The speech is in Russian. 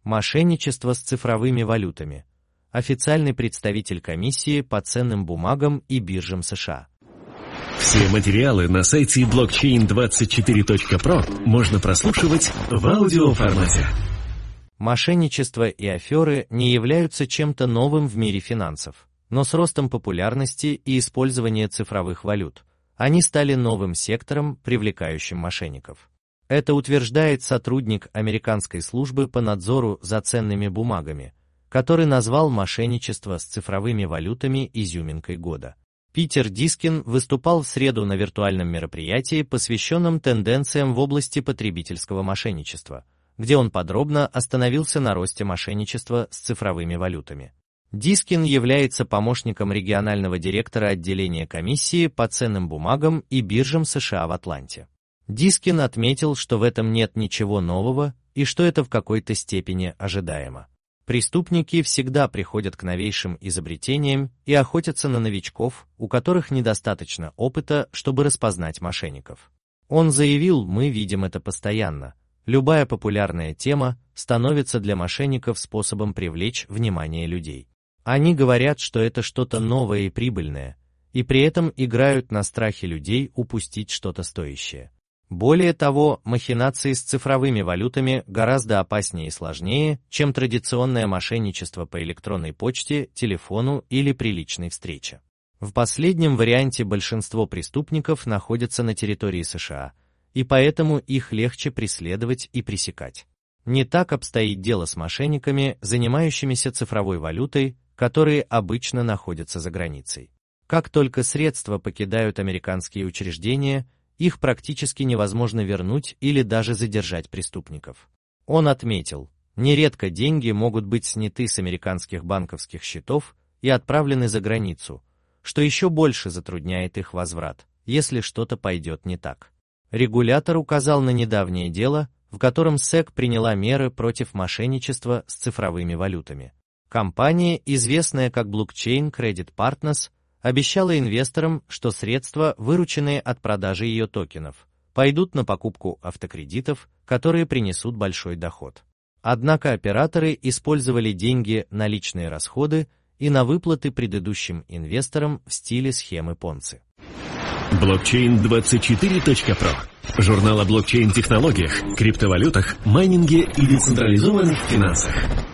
Мошенничество с цифровыми валютами. Официальный представитель комиссии по ценным бумагам и биржам США. Все материалы на сайте blockchain24.pro можно прослушивать в аудиоформате. Мошенничество и аферы не являются чем-то новым в мире финансов, но с ростом популярности и использования цифровых валют они стали новым сектором, привлекающим мошенников. Это утверждает сотрудник Американской службы по надзору за ценными бумагами, который назвал мошенничество с цифровыми валютами изюминкой года. Питер Дискин выступал в среду на виртуальном мероприятии, посвященном тенденциям в области потребительского мошенничества, где он подробно остановился на росте мошенничества с цифровыми валютами. Дискин является помощником регионального директора отделения комиссии по ценным бумагам и биржам США в Атланте. Дискин отметил, что в этом нет ничего нового и что это в какой-то степени ожидаемо. Преступники всегда приходят к новейшим изобретениям и охотятся на новичков, у которых недостаточно опыта, чтобы распознать мошенников. Он заявил: «Мы видим это постоянно. Любая популярная тема становится для мошенников способом привлечь внимание людей. Они говорят, что это что-то новое и прибыльное, и при этом играют на страхе людей упустить что-то стоящее». Более того, махинации с цифровыми валютами гораздо опаснее и сложнее, чем традиционное мошенничество по электронной почте, телефону или при личной встрече. В последнем варианте большинство преступников находятся на территории США, и поэтому их легче преследовать и пресекать. Не так обстоит дело с мошенниками, занимающимися цифровой валютой, которые обычно находятся за границей. Как только средства покидают американские учреждения, их практически невозможно вернуть или даже задержать преступников. Он отметил: нередко деньги могут быть сняты с американских банковских счетов и отправлены за границу, что еще больше затрудняет их возврат, если что-то пойдет не так. Регулятор указал на недавнее дело, в котором SEC приняла меры против мошенничества с цифровыми валютами. Компания, известная как Blockchain Credit Partners, обещала инвесторам, что средства, вырученные от продажи ее токенов, пойдут на покупку автокредитов, которые принесут большой доход. Однако операторы использовали деньги на личные расходы и на выплаты предыдущим инвесторам в стиле схемы Понци. Blockchain24.pro. Журнал о блокчейн-технологиях, криптовалютах, майнинге и децентрализованных финансах.